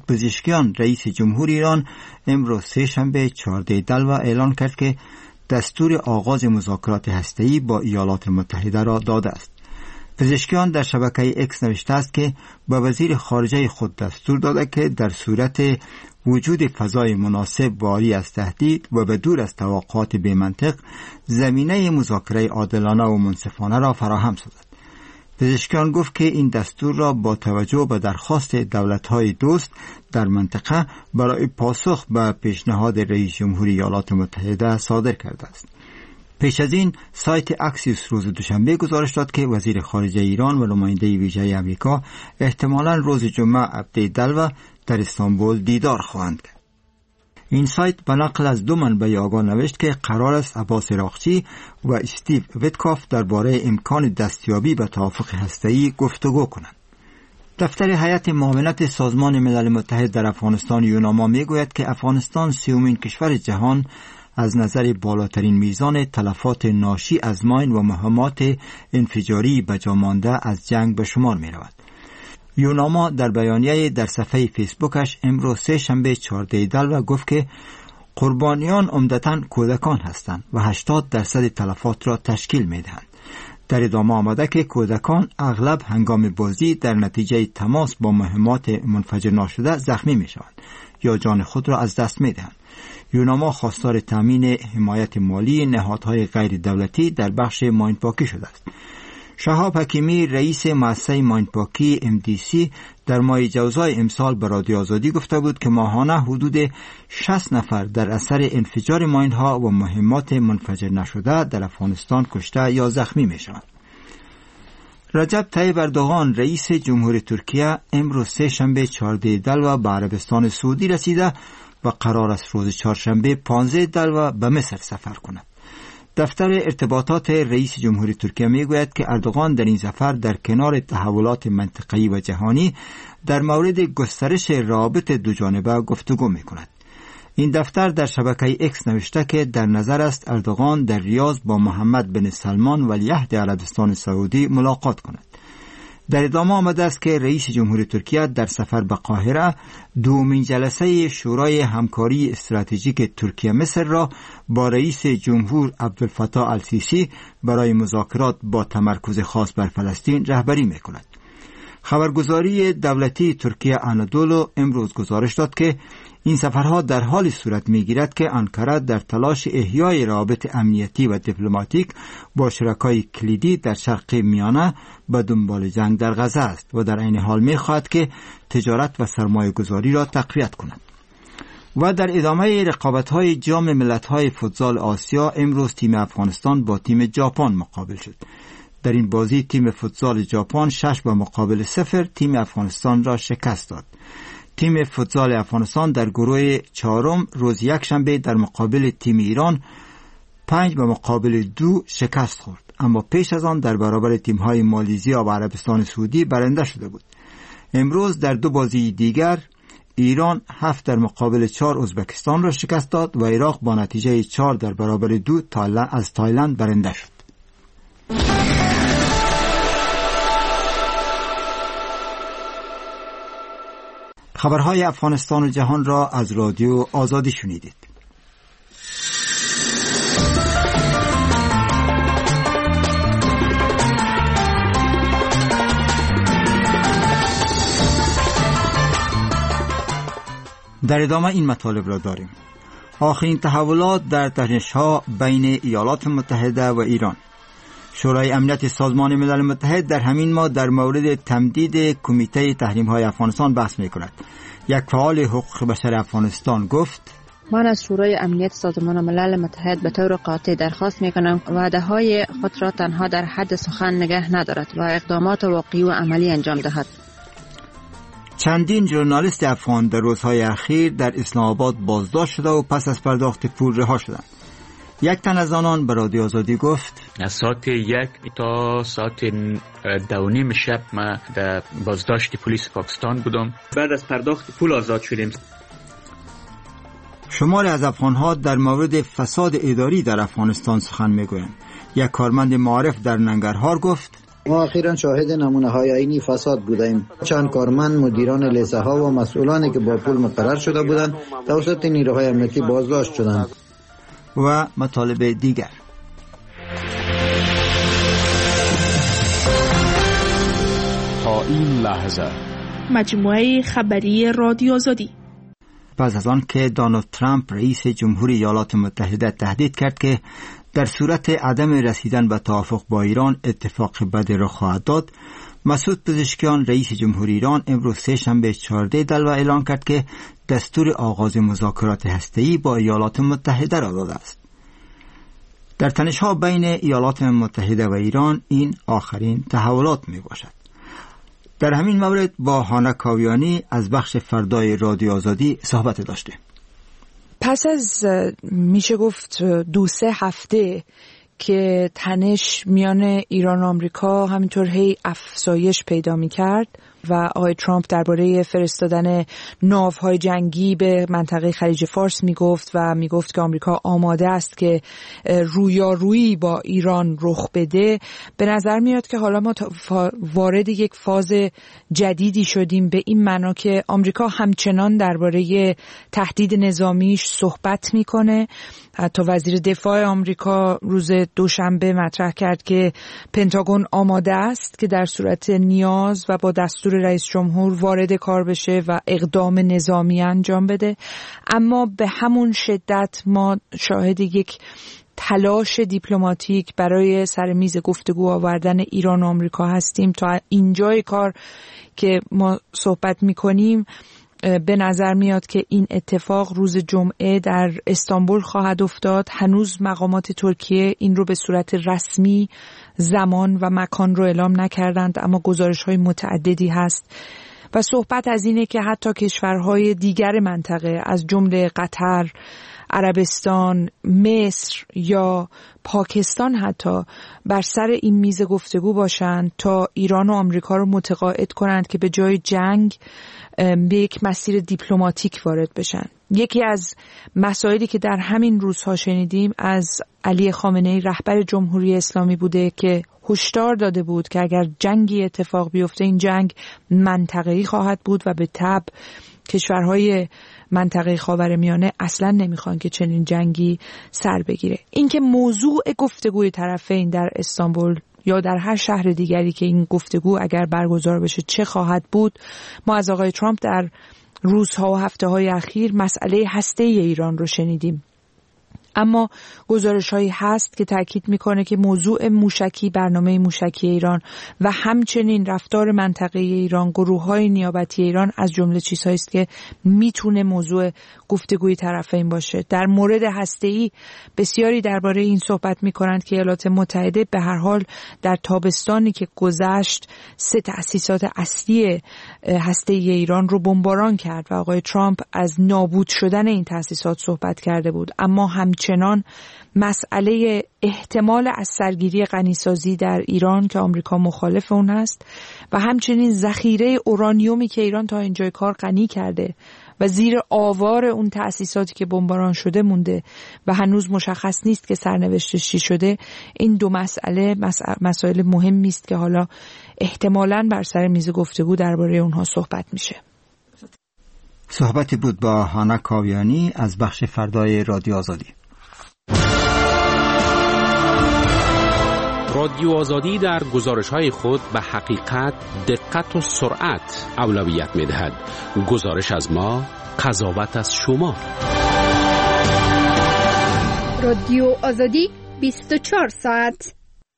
پزشکیان رئیس جمهور ایران امروز سه‌شنبه 14 دلو اعلان کرد که دستور آغاز مذاکرات هسته‌ای با ایالات متحده را داده است. پزشکیان در شبکه اکس نوشته است که با وزیر خارجه خود دستور داده که در صورت وجود فضای مناسب باری از تهدید و به دور از توقعات بی‌منطق زمینه مذاکره عادلانه و منصفانه را فراهم سازد. پزشکیان گفت که این دستور را با توجه به درخواست دولت‌های دوست در منطقه برای پاسخ به پیشنهاد رئیس جمهور ایالات متحده صادر کرده است. پیش از این سایت اکسیوس روز دوشنبه گزارش داد که وزیر خارجه ایران و نماینده ویژه امریکا احتمالاً روز جمعه 17 دلو در استانبول دیدار خواهند کرد. این سایت به نقل از دو منبع آگاه نوشت که قرار است عباس عراقچی و استیو ویتکاف درباره امکان دستیابی به توافق هسته‌ای گفتگو کنند. دفتر هیئت معاونت سازمان ملل متحد در افغانستان یوناما میگوید که افغانستان 30مین کشور جهان از نظر بالاترین میزان تلفات ناشی از ماین و مهمات انفجاری به جا مانده از جنگ به شمار می رود. یوناما در بیانیه در صفحه فیسبوکش امروز سه‌شنبه 14 دلو گفت که قربانیان عمدتاً کودکان هستند و 80% تلفات را تشکیل می دهند. در ادامه آمده که کودکان اغلب هنگام بازی در نتیجه تماس با مهمات منفجر ناشده زخمی می شوند یا جان خود را از دست می دهند. یوناما خواستار تامین حمایت مالی نهادهای غیر دولتی در بخش ماینپاکی شده است. شهاب حکیمی رئیس مؤسسه ماینپاکی MDC در ماه جوزای امسال به رادیو آزادی گفته بود که ماهانه حدود 60 نفر در اثر انفجار ماینها و مهمات منفجر نشده در افغانستان کشته یا زخمی می شوند. رجب طیب اردوغان رئیس جمهور ترکیه امروز سه‌شنبه 14 دلو به عربستان سعودی رسیده و قرار است روز چهارشنبه 15 دلو به مصر سفر کند. دفتر ارتباطات رئیس جمهور ترکیه میگوید که اردوغان در این سفر در کنار تحولات منطقه‌ای و جهانی در مورد گسترش روابط دوجانبه گفتگو میکند. این دفتر در شبکه اکس نوشته که در نظر است اردوغان در ریاض با محمد بن سلمان ولیعهد عربستان سعودی ملاقات کند. در ادامه آمده است که رئیس جمهور ترکیه در سفر به قاهره دومین جلسه شورای همکاری استراتژیک ترکیه مصر را با رئیس جمهور عبدالفتاح السیسی برای مذاکرات با تمرکز خاص بر فلسطین رهبری می‌کند. خبرگزاری دولتی ترکیه آنادولو امروز گزارش داد که این سفرها در حال صورت می‌گیرد که آنکاره در تلاش احیای روابط امنیتی و دیپلماتیک با شرکای کلیدی در شرق میانه به دنبال جنگ در غزه است و در عین حال می‌خواهد که تجارت و سرمایه‌گذاری را تقویت کند. و در ادامه رقابت‌های جام ملت‌های فوتزال آسیا امروز تیم افغانستان با تیم ژاپن مقابل شد. در این بازی تیم فوتزال ژاپن 6-0 تیم افغانستان را شکست داد. تیم فوتزال افغانستان در گروه چهارم روز یکشنبه در مقابل تیم ایران 5-2 شکست خورد، اما پیش از آن در برابر تیم‌های مالزیا و عربستان سعودی برنده شده بود. امروز در دو بازی دیگر ایران 7-4 ازبکستان را شکست داد و عراق با نتیجه 4-2 از تایلند برنده شد. خبرهای افغانستان و جهان را از رادیو آزادی شنیدید. در ادامه این مطالب را داریم. آخرین تحولات در تنش‌ها بین ایالات متحده و ایران. شورای امنیت سازمان ملل متحد در همین ماه در مورد تمدید کمیته تحریم‌های افغانستان بحث می‌کند. یک فعال حقوق بشر افغانستان گفت: من از شورای امنیت سازمان ملل متحد به طور قاطع درخواست می‌کنم وعده‌های خود را تنها در حد سخن نگه ندارد و اقدامات واقعی و عملی انجام دهد. چندین ژورنالیست افغان در روزهای اخیر در اسلام آباد بازداشت شده و پس از پرداخت پول رها شدند. یک تن از آنان به رادیو آزادی گفت: از ساعت 1 تا ساعت 2:30 شب ما در بازداشت پلیس پاکستان بودم. بعد از پرداخت پول آزاد شدیم. شماری از افغان‌ها در مورد فساد اداری در افغانستان سخن می‌گویند. یک کارمند معارف در ننگرهار گفت: ما اخیراً شاهد نمونه‌های عینی فساد بودیم. چند کارمند، مدیران لیسه‌ها و مسئولانی که با پول مقرر شده بودند توسط نیروهای امنیتی بازداشت شدند. و مطالب دیگر. تا این لحظه مجموعه خبری رادیو آزادی. پس از آن که دونالد ترامپ رئیس جمهوری ایالات متحده تهدید کرد که در صورت عدم رسیدن به توافق با ایران اتفاق بدی را خواهد داد، مسعود پزشکیان رئیس جمهوری ایران امروز سه‌شنبه 14 دلو اعلان کرد که دستور آغاز مذاکرات هسته‌ای با ایالات متحده را داده است. در تنش‌ها بین ایالات متحده و ایران این آخرین تحولات می باشد. در همین مورد با هانا کاویانی از بخش فردای رادیو آزادی صحبت داشتیم. پس از میشه گفت 2-3 هفته که تنش میان ایران و آمریکا همینطور هی افزایش پیدا می‌کرد و آقای ترامپ درباره فرستادن ناوهای جنگی به منطقه خلیج فارس میگفت و میگفت که آمریکا آماده است که رویارویی با ایران رخ بده، به نظر میاد که حالا ما وارد یک فاز جدیدی شدیم، به این معنا که آمریکا همچنان درباره تهدید نظامیش صحبت میکنه. حتی وزیر دفاع آمریکا روز دوشنبه مطرح کرد که پنتاگون آماده است که در صورت نیاز و با دستور رئیس جمهور وارد کار بشه و اقدام نظامی انجام بده. اما به همون شدت ما شاهد یک تلاش دیپلماتیک برای سر میز گفتگو آوردن ایران و آمریکا هستیم. تا اینجای کار که ما صحبت میکنیم به نظر میاد که این اتفاق روز جمعه در استانبول خواهد افتاد. هنوز مقامات ترکیه این رو به صورت رسمی زمان و مکان رو اعلام نکردند، اما گزارش‌های متعددی هست و صحبت از اینه که حتی کشورهای دیگر منطقه از جمله قطر، عربستان، مصر یا پاکستان حتی بر سر این میز گفتگو باشند تا ایران و آمریکا رو متقاعد کنند که به جای جنگ به یک مسیر دیپلماتیک وارد بشن. یکی از مسائلی که در همین روزها شنیدیم از علی خامنه‌ای رهبر جمهوری اسلامی بوده که هشدار داده بود که اگر جنگی اتفاق بیفته این جنگ منطقه‌ای خواهد بود و به تبع کشورهای منطقه خاورمیانه اصلا نمیخوان که چنین جنگی سر بگیره. اینکه موضوع گفتگوی طرفین در استانبول یا در هر شهر دیگری که این گفتگو اگر برگزار بشه چه خواهد بود، ما از آقای ترامپ در روزها و هفته‌های اخیر مسئله هسته‌ای ایران رو شنیدیم. اما گزارش‌هایی هست که تاکید می‌کنه که موضوع موشکی، برنامه موشکی ایران و همچنین رفتار منطقه ایران، گروه‌های نیابتی ایران از جمله چیزهایی است که میتونه موضوع گفتگوی طرفین باشه. در مورد هسته‌ای بسیاری درباره این صحبت می‌کنند که ایالات متحده به هر حال در تابستانی که گذشت 3 تأسیسات اصلی هسته‌ای ایران رو بمباران کرد و آقای ترامپ از نابود شدن این تأسیسات صحبت کرده بود. اما همچنان مسئله احتمال از سرگیری غنیسازی در ایران که آمریکا مخالف اون است و همچنین ذخیره اورانیومی که ایران تا اینجای کار غنی کرده و زیر آوار اون تأسیساتی که بمباران شده مونده و هنوز مشخص نیست که سرنوشتش چی شده، این دو مسائل مهمی است که حالا احتمالاً بر سر میز گفتگو درباره اونها صحبت میشه. صحبتی بود با هانا کاویانی از بخش فردای رادیو آزادی. رادیو آزادی در گزارش‌های خود به حقیقت، دقت و سرعت اولویت می‌دهد. گزارش از ما، قضاوت از شما. رادیو آزادی 24 ساعت.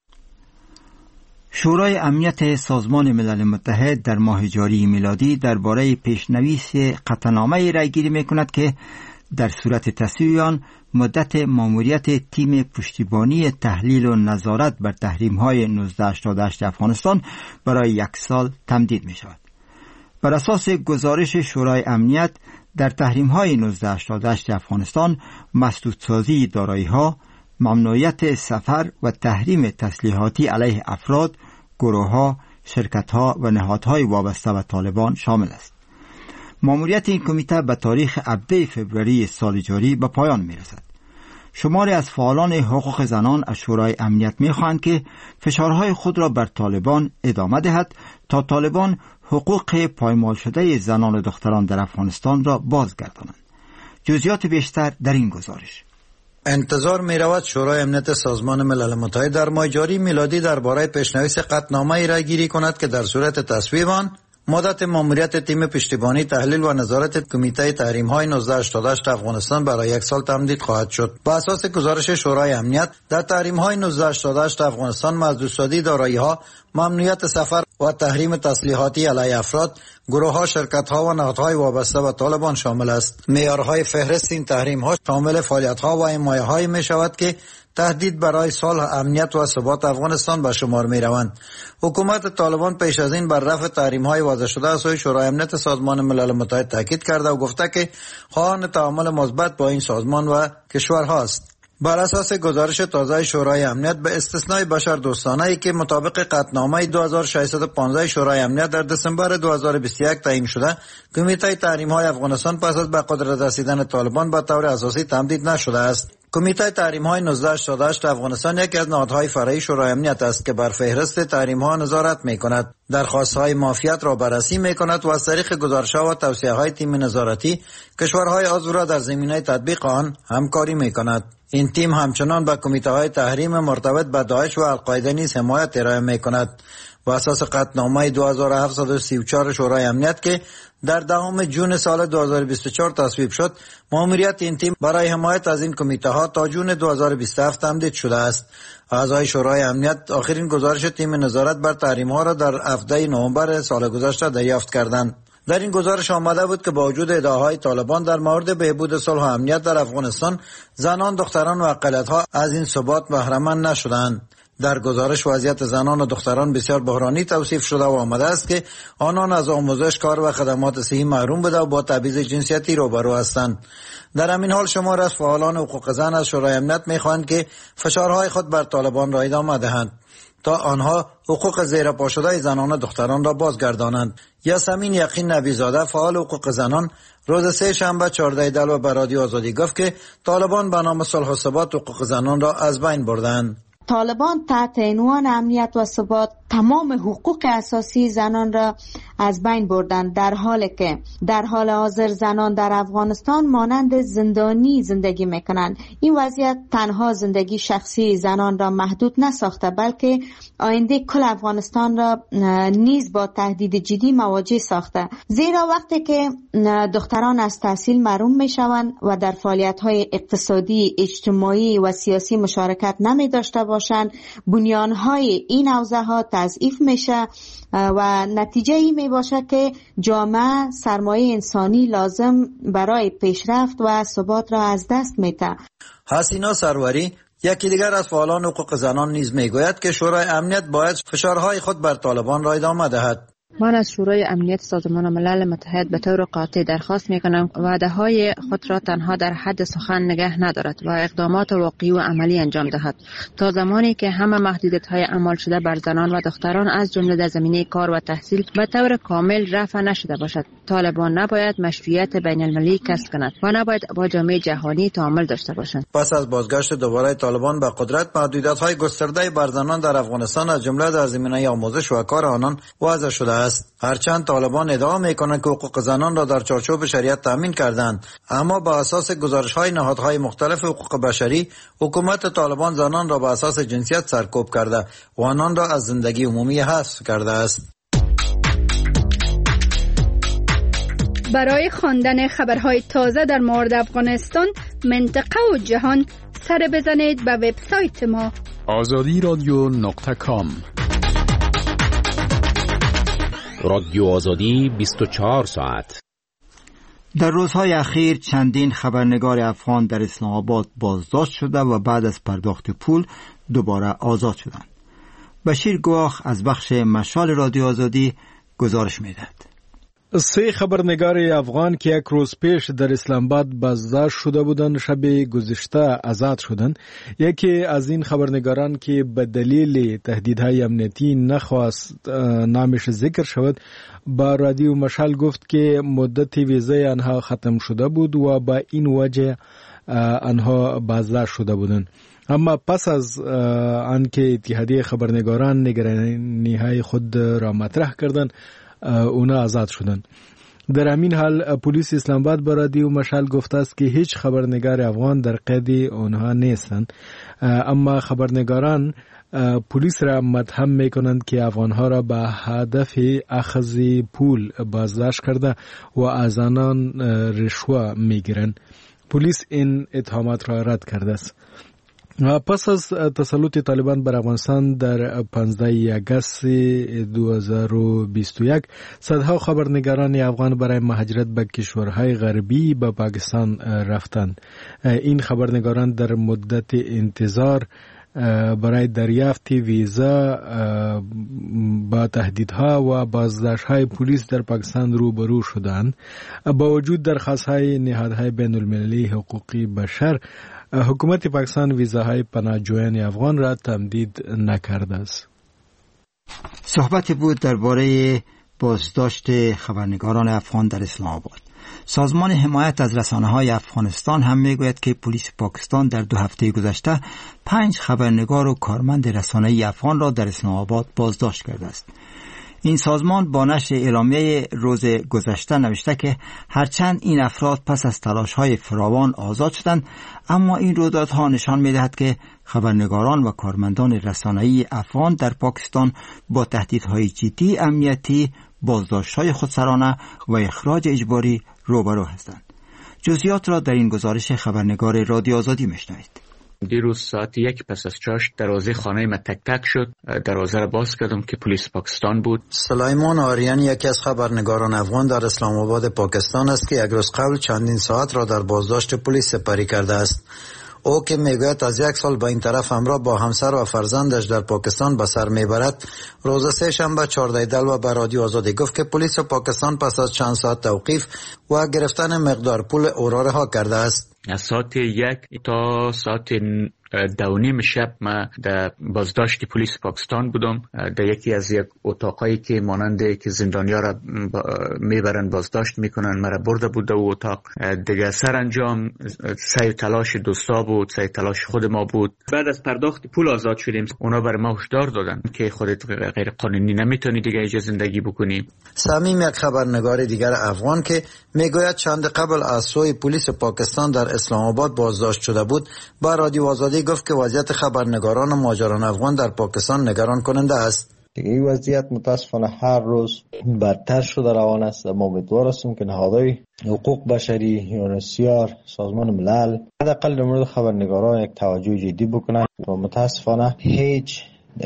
شورای امنیت سازمان ملل متحد در ماه جاری میلادی درباره پیشنویس قطعنامه رایگیری می‌کند که در صورت تصویب آن مدت ماموریت تیم پشتیبانی تحلیل و نظارت بر تحریم‌های 1988 افغانستان برای 1 سال تمدید می‌شود. بر اساس گزارش شورای امنیت در تحریم‌های 1988 افغانستان مسدودسازی دارایی‌ها، ممنوعیت سفر و تحریم تسلیحاتی علیه افراد، گروه‌ها، شرکت‌ها و نهادهای وابسته به طالبان شامل است. ماموریت این کمیته به تاریخ 17 فوریه سال جاری به پایان می‌رسد. شماری از فعالان حقوق زنان از شورای امنیت می‌خواهند که فشارهای خود را بر طالبان ادامه دهد تا طالبان حقوق پایمال شده زنان و دختران در افغانستان را بازگردانند. جزئیات بیشتر در این گزارش. انتظار می رود شورای امنیت سازمان ملل متحد در ماه جاری میلادی درباره پیشنویس قطعنامه‌ای رای گیری کند که در صورت تصویب آن مدت ماموریت تیم پشتیبانی تحلیل و نظارت کمیته تحریم‌های 1988 افغانستان برای 1 سال تمدید خواهد شد. بر اساس گزارش شورای امنیت در تحریم‌های 1988 افغانستان محدودسازی دارایی‌ها، ممنوعیت سفر و تحریم تسلیحاتی علیه افراد، گروه‌ها، شرکت‌ها و نهادهای وابسته به طالبان شامل است. معیارهای فهرست این تحریم‌ها شامل فعالیت‌ها و حمایه‌هایی می‌شود که تهدید برای صلح، امنیت و ثبات افغانستان به شمار می‌روند. حکومت طالبان پیش از این بر رفع تحریم‌های وضع شده از سوی شورای امنیت سازمان ملل متحد تاکید کرده و گفته که خواهان تعامل مثبت با این سازمان و کشورهاست. بر اساس گزارش تازه شورای امنیت به استثنای بشر دوستانه‌ای که مطابق قطعنامه 2615 شورای امنیت در دسامبر 2021 تعیین شده، کمیته تحریم‌های افغانستان پس از به قدرت رسیدن طالبان به طور اساسی تمدید نشده است. کمیته تحریم‌های 1988 افغانستان یکی از نهادهای فرعی شورای امنیت است که بر فهرست تحریم‌ها نظارت می‌کند، درخواست‌های معافیت را بررسی می‌کند و از طریق گزارش‌ها و توصیه‌های تیم نظارتی کشورهای عضو را در زمینه تطبیق آن همکاری می‌کند. این تیم همچنان به کمیته‌های تحریم مرتبط به داعش و القاعده نیز حمایت ارائه می‌کند. و اساس قطعنامه 2734 شورای امنیت که در 10 جون سال 2024 تصویب شد، ماموریت این تیم برای حمایت از این کمیته ها تا جون 2027 تمدید شده است. اعضای شورای امنیت آخرین گزارش تیم نظارت بر تحریم ها را در 17 نوامبر سال گذشته دریافت کردند. در این گزارش آمده بود که با وجود ادعاهای طالبان در مورد بهبود صلح و امنیت در افغانستان، زنان، دختران و اقلیت‌ها از این ثبات بهره‌مند نشدند. در گزارش وضعیت زنان و دختران بسیار بحرانی توصیف شده و آمده است که آنان از آموزش، کار و خدمات صحی محروم بوده و با تبعیض جنسیتی روبرو هستند. در همین حال شمار از فعالان حقوق زن از شورای امنیت می‌خواهند که فشارهای خود بر طالبان را ادامه دهند تا آنها حقوق زیرپا شده زنان و دختران را بازگردانند. یاسمین یقین نبیزاده، فعال حقوق زنان، روز سه شنبه 14 دلو به رادیو آزادی گفت که طالبان به نام صلح و ثبات حقوق زنان را از بین بردند. طالبان تحت عنوان امنیت و ثبات تمام حقوق اساسی زنان را از بین بردند، در حالی که در حال حاضر زنان در افغانستان مانند زندانی زندگی میکنند. این وضعیت تنها زندگی شخصی زنان را محدود نساخته، بلکه آینده کل افغانستان را نیز با تهدید جدی مواجه ساخته، زیرا وقتی که دختران از تحصیل محروم میشوند و در فعالیت‌های اقتصادی، اجتماعی و سیاسی مشارکت نمی داشته باشند، بنیان‌های این حوزه‌ها تضعیف میشه و نتیجه ای می باشه که جامعه سرمایه انسانی لازم برای پیشرفت و ثبات را از دست میده. حسینا سروری، یکی دیگر از فعالان حقوق زنان، نیز میگوید که شورای امنیت باید فشارهای خود بر طالبان را ادامه دهد. من از شورای امنیت سازمان ملل متحد به طور قاطع درخواست میکنم وعده‌های خود را تنها در حد سخن نگه ندارد و اقدامات واقعی و عملی انجام دهد تا زمانی که همه محدودیت‌های اعمال شده بر زنان و دختران از جمله در زمینه کار و تحصیل به طور کامل رفع نشده باشد. طالبان نباید مشروعیت بین المللی کسب کند و نباید با جامعه جهانی تعامل داشته باشند. پس از بازگشت دوباره طالبان به قدرت، محدودیت‌های گسترده بر زنان در افغانستان از جمله در زمینه آموزش و کار آنان وضع شده است. هرچند طالبان ادعا میکنند که حقوق زنان را در چارچوب شریعت تامین کردند، اما با اساس گزارش‌های نهادهای مختلف حقوق بشری، حکومت طالبان زنان را با اساس جنسیت سرکوب کرده و آنان را از زندگی عمومی حذف کرده است. برای خواندن خبرهای تازه در مورد افغانستان، منطقه و جهان، سر بزنید به وبسایت ما azadiradio.com. رادیو آزادی 24 ساعت. در روزهای اخیر چندین خبرنگار افغان در اسلام آباد بازداشت شده و بعد از پرداخت پول دوباره آزاد شدند. بشیر گواخ از بخش مشال رادیو آزادی گزارش می‌دهد. 3 خبرنگار افغان که یک روز پیش در اسلام آباد بازداشت شده بودند، شب گذشته آزاد شدند. یکی از این خبرنگاران که به دلیل تهدیدهای امنیتی نخواست نامش ذکر شود، با رادیو مشال گفت که مدت ویزای آنها ختم شده بود و با این وجه آنها بازداشت شده بودند. اما پس از آنکه اتحادیه خبرنگاران نگرانی‌های خود را مطرح کردند، اونا آزاد شدند. در همین حال پلیس اسلام آباد به رادیو مشعل گفته است که هیچ خبرنگار افغان در قید آنها نیستند، اما خبرنگاران پلیس را متهم میکنند که افغانها را به هدف اخذ پول بازداشت کرده و از آنان رشوه میگیرند. پلیس این اتهامات را رد کرده است. پس از تسلط طالبان بر افغانستان در 15 آگوست 2021 صدها خبرنگاران افغان برای مهاجرت به کشورهای غربی به پاکستان رفتند. این خبرنگاران در مدت انتظار برای دریافت ویزا با تهدیدها و بازداشت‌های پلیس در پاکستان روبرو شدند. با وجود درخواست‌های نهادهای بین‌المللی حقوقی بشر، حکومت پاکستان ویزاهای پناهجویان افغان را تمدید نکرده است. صحبت بود درباره بازداشت خبرنگاران افغان در اسلام آباد. سازمان حمایت از رسانه‌های افغانستان هم میگوید که پلیس پاکستان در 2 هفته گذشته 5 خبرنگار و کارمند رسانه‌ای افغان را در اسلام آباد بازداشت کرده است. این سازمان با نشر اعلامیه روز گذشته نوشته که هرچند این افراد پس از تلاش‌های فراوان آزاد شدند، اما این رویدادها نشان می‌دهد که خبرنگاران و کارمندان رسانه‌ای افغان در پاکستان با تهدیدهای جدی امنیتی، بازداشت‌های خودسرانه و اخراج اجباری روبرو هستند. جزئیات را در این گزارش خبرنگار رادیو آزادی میشنوید. دیروز ساعت 1 پس از چاشت دروازه خانه من تک تک شد. دروازه را باز کردم که پلیس پاکستان بود. سلیمان آریان یکی از خبرنگاران افغان در اسلام آباد پاکستان است که یک روز قبل چندین ساعت را در بازداشت پلیس سپری کرده است. او که میگوید از 1 سال به این طرف همراه با همسر و فرزندش در پاکستان به سر میبرد، روز سه شنبه 14 دلو به رادیو آزادی گفت که پلیس پاکستان پس از چند ساعت توقیف و گرفتن مقدار پول او را رها کرده است. از ساعت 1 تا ساعت 2:30 شب من در بازداشت پلیس پاکستان بودم. در یکی از یک اتاقایی که ماننده که زندانیا را میبرن بازداشت میکنن مرا برده بود و اتاق دیگه. سرانجام سعی تلاش دوستا بود، سعی تلاش خود ما بود. بعد از پرداخت پول آزاد شدیم. اونا بر ما هشدار دادن که خودت غیر قانونی نمیتونی دیگه اینجا زندگی بکنی. صمیم یک خبرنگار دیگر افغان که میگوید چند قبل از سوی پلیس پاکستان در اسلام آباد بازداشت شده بود، با رادیو آزادی گفت که وضعیت خبرنگاران و مهاجران افغان در پاکستان نگران کننده است. این وضعیت متاسفانه هر روز بدتر شده روان است. ما امیدوار هستیم که نهادهای حقوق بشری، یونسیار، سازمان ملل حداقل در مورد خبرنگاران یک توجه جدی بکنند و متاسفانه هیچ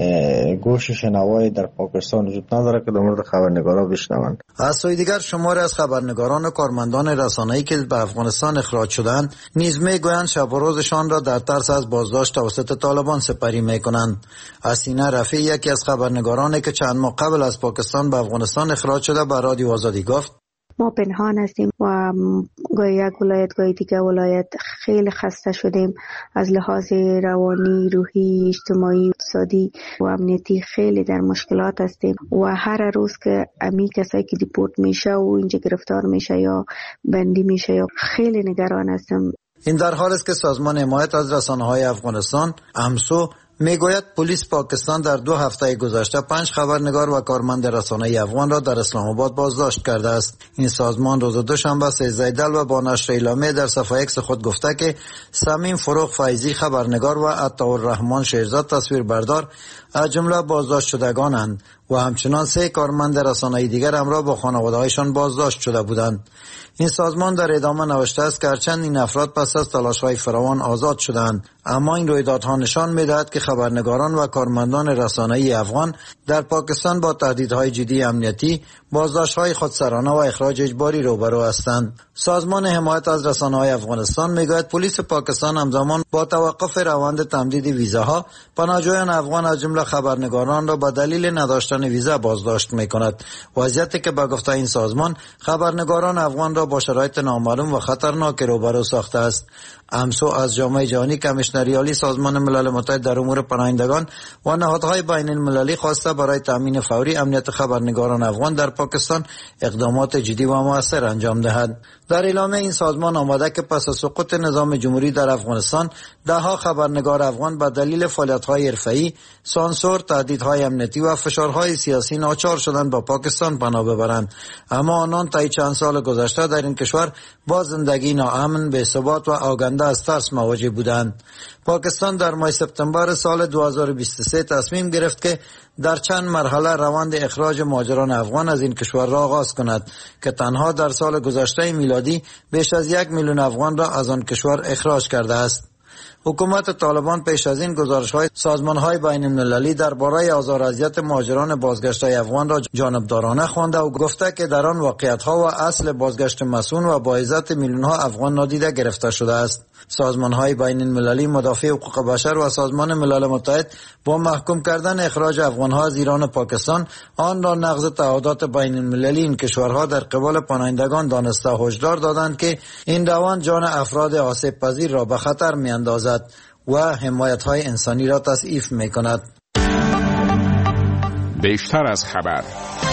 گوش شنوایی در پاکستان وجود نداره که در مورد خبرنگاران بشنوند. از سوی دیگر شماری از خبرنگاران و کارمندان رسانه‌ای که به افغانستان اخراج شدند نیز میگویند شب و روزشان را در ترس از بازداشت توسط طالبان سپری میکنند. حسینه رفیع یکی از خبرنگارانی که چند ماه قبل از پاکستان به افغانستان اخراج شده به رادیو آزادی گفت ما پنهان هستیم و گاهی یک ولایت گاهی دیگه ولایت خیلی خسته شدیم. از لحاظ روانی، روحی، اجتماعی، اقتصادی و امنیتی خیلی در مشکلات هستیم و هر روز که امی کسایی که دیپورت میشه و اینجا گرفتار میشه یا بندی میشه یا خیلی نگران هستم. این در حال است که سازمان حمایت از رسانه‌های افغانستان امسو میگوید پلیس پاکستان در 2 هفته گذشته 5 خبرنگار و کارمند رسانه‌ای افغان را در اسلام آباد بازداشت کرده است. این سازمان روز دوشنبه 13 دلو با نشر اعلامیه در صفحه ایکس خود گفته که صمیم فروغ فیضی خبرنگار و عطاالرحمن شیرزاد تصویربردار از جمله بازداشت شدگانند و همچنان 3 کارمند رسانه‌ای دیگر همراه با خانواده‌هایشان بازداشت شده بودند. این سازمان در ادامه نوشته است که هرچند این افراد پس از تلاش‌های فراوان آزاد شدند، اما این رویدادها نشان می‌دهد که خبرنگاران و کارمندان رسانه‌ای افغان در پاکستان با تهدیدهای جدی امنیتی، بازداشت‌های خودسرانه و اخراج اجباری روبرو هستند. سازمان حمایت از رسانه‌های افغانستان می‌گوید پلیس پاکستان همزمان با توقف روند تمدید ویزاها پناهجویان افغان از جمله خبرنگاران را به دلیل نداشتن داشتن ویزا بازداشت میکند. وضعیتی که به گفته این سازمان خبرنگاران افغان را با شرایط نامعلوم و خطرناک روبرو ساخته است. امسو از جامعه جهانی کمیشنر عالی سازمان ملل متحد در امور پناهندگان و نهادهای بین المللی خواسته برای تامین فوری امنیت خبرنگاران افغان در پاکستان اقدامات جدی و مؤثر انجام دهد. در اعلامیه این سازمان آمده که پس از سقوط نظام جمهوری در افغانستان دهها خبرنگار افغان به دلیل فعالیت‌های حرفه‌ای، سانسور، تهدیدهای امنیتی و فشارهای سیاسی ناچار شدند با پاکستان پناه ببرند، اما آنان طی چند سال گذشته در این کشور با زندگی ناامن، بی‌ثبات و آگنده از ترس مواجه بودند. پاکستان در ماه سپتامبر سال 2023 تصمیم گرفت که در چند مرحله روند اخراج مهاجران افغان از این کشور را آغاز کند که تنها در سال گذشته میلادی بیش از 1 میلیون افغان را از آن کشور اخراج کرده است. حکومت طالبان پیش از این گزارش‌های سازمان‌های بین المللی درباره آزار و اذیت مهاجران بازگشته افغان را جانبدارانه خوانده و گفته که در آن واقعیت‌ها و اصل بازگشت مسئول و با عزت میلیون‌ها افغان نادیده گرفته شده است. سازمان‌های بین المللی مدافع حقوق بشر و سازمان ملل متحد با محکوم کردن اخراج افغان‌ها از ایران و پاکستان آن را نقض تعهدات بین المللی این کشورها در قبال پناهندگان دانسته هشدار دادند که این روند جان افراد آسیب پذیر را به خطر می‌اندازد و حمایت‌های انسانی را تضعیف می‌کند. بیشتر از خبر.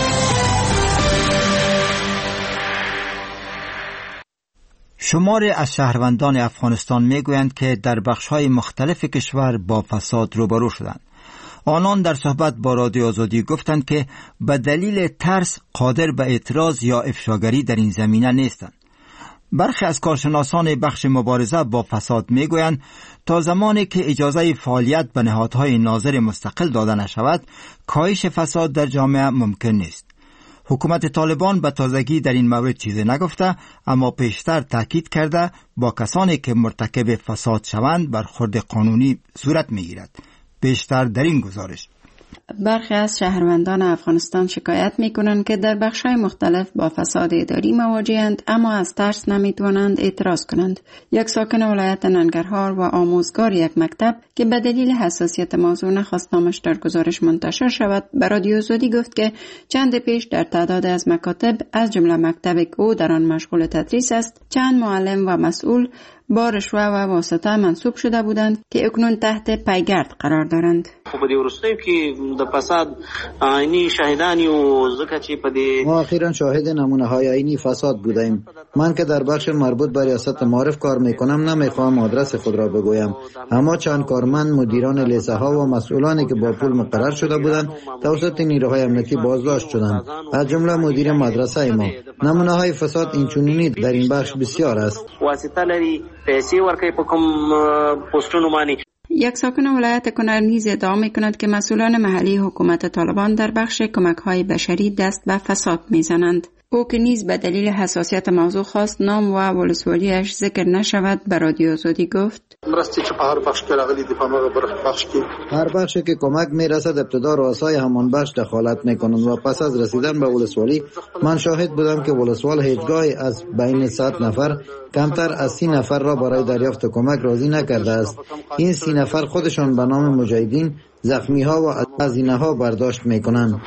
شماری از شهروندان افغانستان میگویند که در بخش‌های مختلف کشور با فساد روبرو شدند. آنان در صحبت با رادیو آزادی گفتند که به دلیل ترس قادر به اعتراض یا افشاگری در این زمینه نیستند. برخی از کارشناسان بخش مبارزه با فساد میگویند تا زمانی که اجازه فعالیت به نهادهای ناظر مستقل داده نشود، کاهش فساد در جامعه ممکن نیست. حکومت طالبان به تازگی در این مورد چیزی نگفته، اما پیشتر تاکید کرده با کسانی که مرتکب فساد شوند برخورد قانونی صورت میگیرد. بیشتر در این گزارش. برخی از شهروندان افغانستان شکایت میکنند که در بخش‌های مختلف با فساد اداری مواجه‌اند، اما از ترس نمیتوانند اعتراض کنند. یک ساکن ولایت ننگرهار و آموزگار یک مکتب که به دلیل حساسیت موضوع نخواست نامش در گزارش منتشر شود، به رادیو آزادی گفت که چند پیش در تعداد از مکاتب از جمله مکتبی که او در آن مشغول تدریس است، چند معلم و مسئول با رشوه و واسطه منصوب شده بودند که اکنون تحت پیگرد قرار دارند. ما اخیراً شاهد نمونه‌های عینی فساد بودیم. من که در بخش مربوط به ریاست معارف کار میکنم نمیخوام آدرس خود را بگویم، اما چند کارمند، مدیران لیسه ها و مسئولانی که با پول مقرر شده بودند توسط نیروهای امنیتی بازداشت شدند، از جمله مدیر مدرسه ما. نمونه‌های فساد اینچنینی در این بخش بسیار است. یک ساکن ولایت کنر نیز ادعا می‌کند که مسئولان محلی حکومت طالبان در بخش کمک‌های بشری دست به فساد می‌زنند. او که نیز به دلیل حساسیت موضوع خواست نام و ولسوالیش ذکر نشود، به رادیو آزادی گفت: هر بخشی که کمک میرسد ابتدا رؤسای همان بخش دخالت میکنند و پس از رسیدن به ولسوالی من شاهد بودم که ولسوال هیچگاهی از بین 100 نفر کمتر از 30 نفر را برای دریافت کمک راضی نکرده است. این 30 نفر خودشان به نام مجاهدین زخمی ها و هزینه ها برداشت میکنند.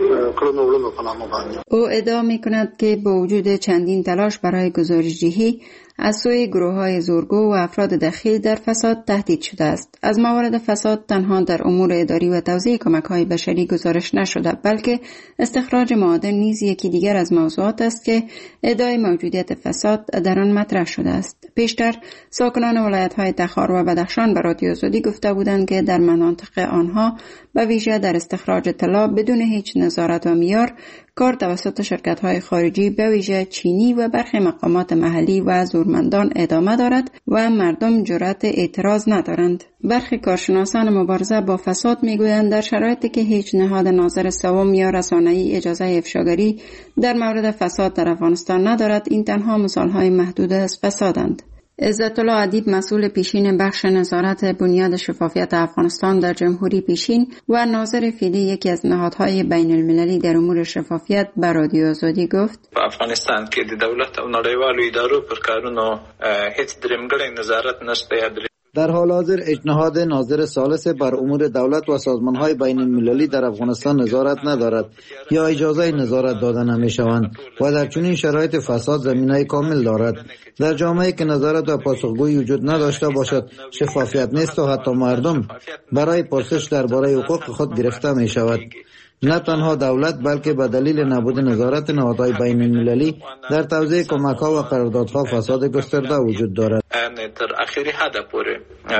او ادعا میکند که با وجود چندین تلاش برای گزارش‌دهی از سوی گروه‌های زورگو و افراد دخیل در فساد تهدید شده است. از موارد فساد تنها در امور اداری و توزیع کمک‌های بشری گزارش نشده، بلکه استخراج معادن نیز یکی دیگر از موضوعات است که ادعای موجودیت فساد در آن مطرح شده است. پیشتر ساکنان ولایت‌های تخار و بدخشان به رادیو آزادی گفته بودند که در مناطق آنها به ویژه در استخراج طلا بدون هیچ نظارت و معیار کار توسط شرکت‌های خارجی به ویژه چینی و برخی مقامات محلی و زورمندان ادامه دارد و مردم جرأت اعتراض ندارند. برخی کارشناسان مبارزه با فساد میگویند در شرایطی که هیچ نهاد ناظر سوم یا رسانه‌ای اجازه افشاگری در مورد فساد در افغانستان ندارد، این تنها مثال‌های محدود از فسادند. عزت الله ادیب، مسئول پیشین بخش نظارت بنیاد شفافیت افغانستان در جمهوری پیشین و ناظر فعلی یکی از نهادهای بین المللی در امور شفافیت، به رادیو آزادی گفت: په افغانستان کې د دولت او نړیوالو ادارو پر کارونو هیڅ درېمګړی نظارت نشته. در حال حاضر اجنهاد ناظر ثالث بر امور دولت و سازمان‌های بین المللی در افغانستان نظارت ندارد یا اجازه نظارت داده نمی‌شوند و در چنین شرایط فساد زمینه کامل دارد. در جامعه‌ای که نظارت و پاسخگویی وجود نداشته باشد، شفافیت نیست و حتی مردم برای پرسش درباره حقوق خود گرفته می‌شود. نه تنها دولت بلکه به دلیل نبود نظارت نهادهای بین المللی در توزیع کمک‌ها و قراردادها فساد گسترده وجود دارد. در اخیری حد پوره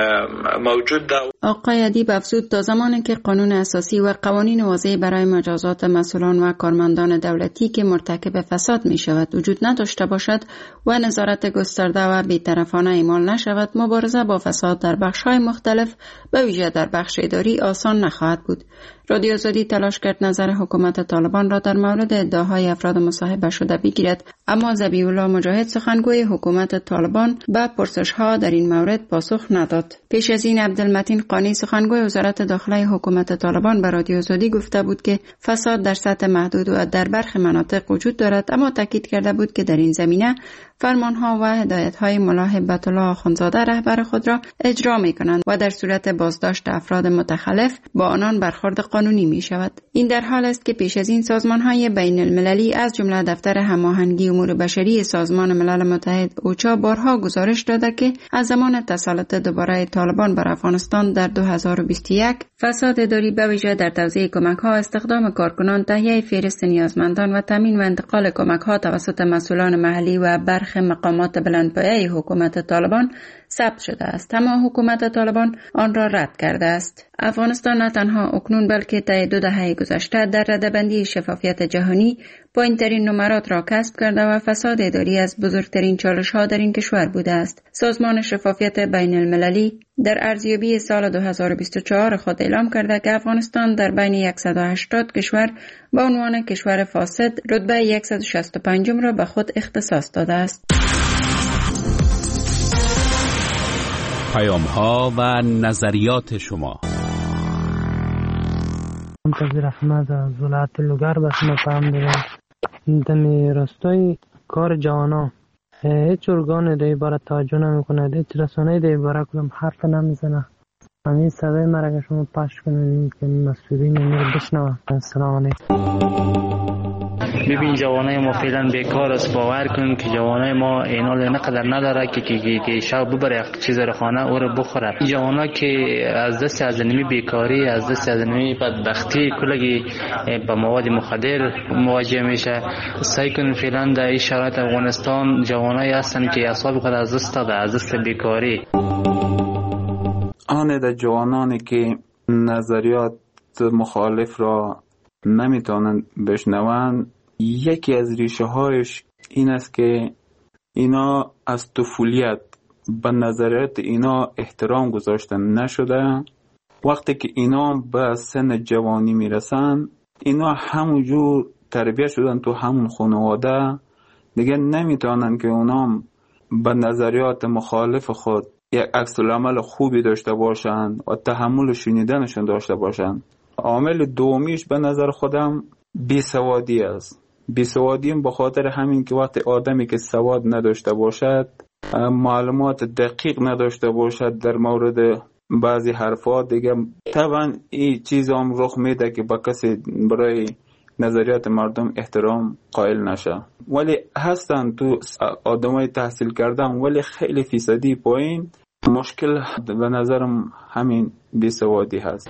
موجود ده. آقای ادیب افزود تا زمانی که قانون اساسی و قوانین واضح برای مجازات مسئولان و کارمندان دولتی که مرتکب فساد می شود وجود نداشته باشد و نظارت گسترده و بی‌طرفانه اعمال نشود، مبارزه با فساد در بخش‌های مختلف به ویژه در بخش اداری آسان نخواهد بود. رادیو آزادی تلاش کرد نظر حکومت طالبان را در مورد ادعاهای افراد مصاحبه شده بگیرد، اما ذبیح الله مجاهد سخنگوی حکومت طالبان به پرسش‌ها در این مورد پاسخ نداد. پیش از این عبدالمتین قانی سخنگوی وزارت داخله حکومت طالبان به رادیو آزادی گفته بود که فساد در سطح محدود و در برخی مناطق وجود دارد، اما تاکید کرده بود که در این زمینه فرمانها و هدایت‌های ملا هیبت الله آخوندزاده رهبر خود را اجرا می‌کنند و در صورت بازداشت افراد متخلف با آنان برخورد قانونی می‌شود. این در حال است که پیش از این سازمان‌های بین المللی از جمله دفتر هماهنگی امور بشری سازمان ملل متحد اوچا بارها گزارش داده که از زمان تسلط دوباره طالبان بر افغانستان در 2021 فساد اداری به ویژه در توزیع کمک‌ها، استخدام کارکنان، تهیه فهرست نیازمندان و تامین و انتقال کمک‌ها توسط مسئولان محلی و برخی مقامات بلندپایه حکومت طالبان ثبت شده است، اما حکومت طالبان آن را رد کرده است. افغانستان نه تنها اکنون بلکه طی 2 دهه گذشته در رده‌بندی شفافیت جهانی پایین‌ترین نمرات را کسب کرده و فساد اداری از بزرگترین چالش‌ها در این کشور بوده است. سازمان شفافیت بین المللی در ارزیابی سال 2024 خود اعلام کرده که افغانستان در بین 180 کشور با عنوان کشور فاسد رتبه 165 را به خود اختصاص داده است. پیام‌ها و نظریات شما. منتظر احمد از ولایت لوگر به شما پیام دارم. دمی راستای کار جوانا هیچ ارگان در عبارت توجه نمیکنه، هیچ رسانه‌ای در عبارت کدام حرف نمیزنه. همین صدای مرا که شما پخش کنید که مسئولین این رو بشنوه. السلام علیکم. ببین جوانای ما فعلا بیکار است. باور کن که جوانای ما اینال نقدر نداره که شب ببره چیز رو خانه او رو بخوره. جوانا که از دست از نمی بیکاری، از دست از نمی بدبختی کلگی با مواد مخدر مواجه میشه. سعی کن فعلا در این شرایط افغانستان جوانای هستن که اعصاب خود از دست داده، از دست بیکاری. آن در جوانانی که نظریات مخالف را نمیتونن بشنوند، یکی از ریشه هایش این است که اینا از طفولیت به نظریات اینا احترام گذاشتن نشده. وقتی که اینا به سن جوانی میرسن، اینا همونجور تربیت شدن تو همون خانواده، دیگه نمیتونن که اونا به نظریات مخالف خود یک عکس العمل خوبی داشته باشن و تحمل شنیدنشون داشته باشن. عامل دومیش به نظر خودم بیسوادی است. بیسوادی به خاطر همین که وقتی آدمی که سواد نداشته باشد، معلومات دقیق نداشته باشد در مورد بعضی حرفات، دیگه طبعا این چیز هم رخ میده که با کسی برای نظریات مردم احترام قائل نشه. ولی هستن تو آدمای تحصیل کردن ولی خیلی فیصدی پایین. مشکل به نظرم همین بیسوادی هست.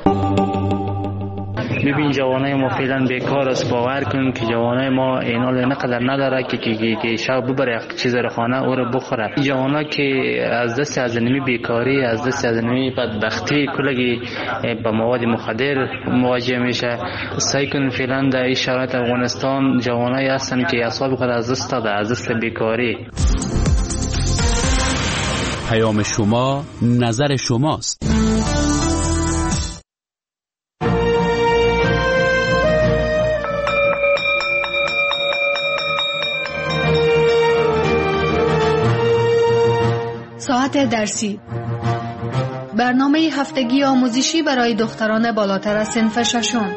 ببین جوانای ما فعلا بیکار است. باور کن که جوانای ما اینال نقدر نداره که شب ببره چیز رو خانه او رو بخوره. جوانا که از دست از نمی بیکاری، از دست از نمی بدبختی کلگی با مواد مخدر مواجه میشه. سعی کن فعلا در این شرایط افغانستان جوانای هستن که اعصاب خود از دست داده، از دست بیکاری. پیام شما نظر شماست. ساعت درسی، برنامه هفتگی آموزشی برای دختران بالاتر از صنف ششم.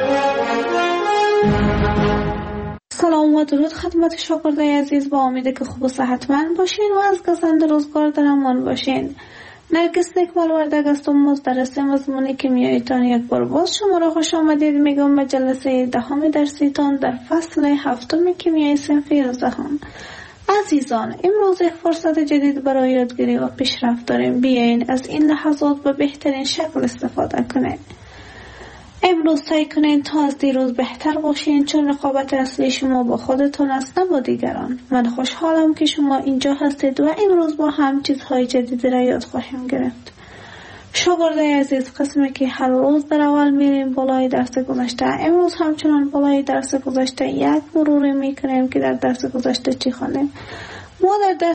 سلام و درود خدمت شاگردای عزیز، با امید که خوب و صحتمند باشین و از گزند روزگار در امان باشین. نرگس نکمال وردگ است و مدرس مضمون کیمیاییتان یک بار باز شما را خوش آمدید میگم به جلسه 10 درسیتان در فصل 7 کیمیای صنف 11. عزیزان، امروز یک فرصت جدید برای یادگیری و پیشرفت داریم. بیاین از این لحظات به بهترین شکل استفاده کنید. امروز سعی کنین تا از دیروز بهتر باشین، چون رقابت اصلی شما با خودتون است، نه با دیگران. من خوشحالم که شما اینجا هستید و امروز با هم چیزهای جدیدی را یاد خواهیم گرفت. شاگردای عزیز، قسمی که هر روز در اول میریم بالای درس گذشته، امروز همچنان بالای درس گذشته یک مروری میکنیم که در درس گذشته چی خواندیم. ما در درس